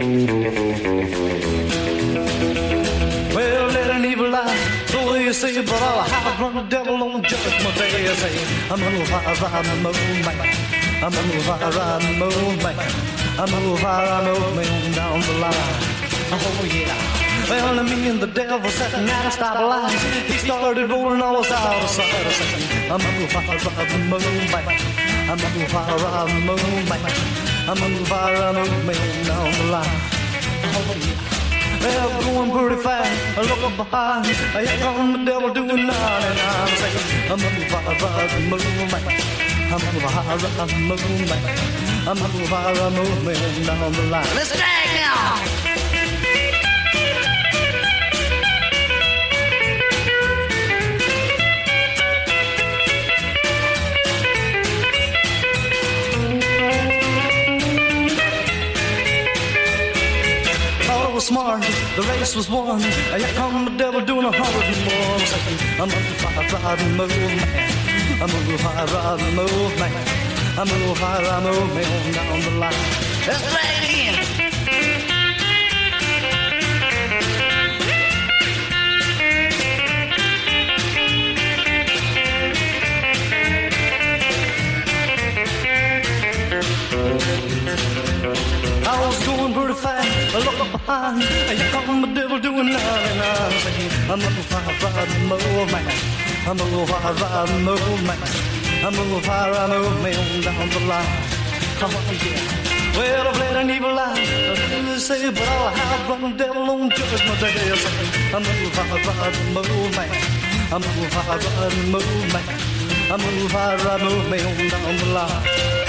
Well, let an evil eye, so you say, but I'll hide from the devil on judgment day. I say, I'm gonna fire ride the moonlight. I'm gonna fire ride the moonlight. I'm gonna fire ride the moonlight down the line. Oh yeah. Well, me and the devil sitting at a stoplight. He started rolling all us out of sight. I say, I'm gonna fire ride the moonlight. I'm gonna fire ride the moonlight. I'm gonna fire ride the moonlight down the line. Oh yeah. Well, going pretty fast, I look up behind. Here come the devil doing 99. Say, I'm gonna fire ride the moonlight. I'm gonna fire ride the moonlight. I'm gonna fire ride the moonlight down the line. Let's drag now. Smart, the race was won. Here come the devil doing 100 more. Saying, I'm gonna fire ride the moonlight. I'm gonna fire ride the moonlight. I'm gonna fire ride the moonlight down the line. Let's play it again. I was going pretty fast, I look up behind. Here come the devil doing 99. Saying, I'm gonna fire ride the moonlight. I'm gonna fire ride the moonlight. I'm gonna fire ride the moonlight down the line. Oh yeah. Well, I've let an evil eye, say, but I'll hide from the devil on judgment day. Saying, I'm gonna fire ride the moonlight. I'm gonna fire ride the moonlight. I'm gonna fire ride the moonlight down the line.